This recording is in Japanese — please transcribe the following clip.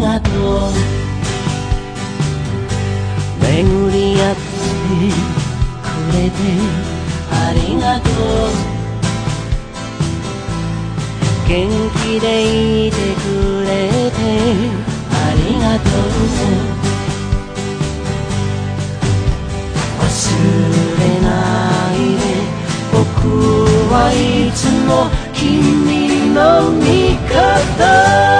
がとう巡り合ってくれてありがとう元気でいてくれてありがとう忘れないで僕はいつも君の味方